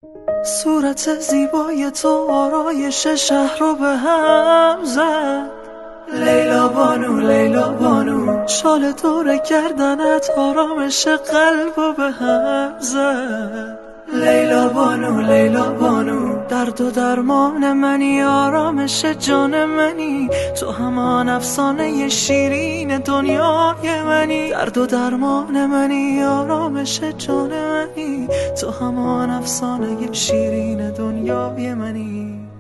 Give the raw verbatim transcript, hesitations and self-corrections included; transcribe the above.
صورت زیبای تو آرایش شهر رو به هم زد. لیلا بانو لیلا بانو، شال دور گردنت آرامش قلب رو به هم زد. لیلا بانو لیلا بانو، درد و درمان منی، آرامش جان منی، تو همان افسانه شیرین دنیای منی. درد و درمان منی، آرامش جان منی، تو همان افسانه شیرین دنیای منی.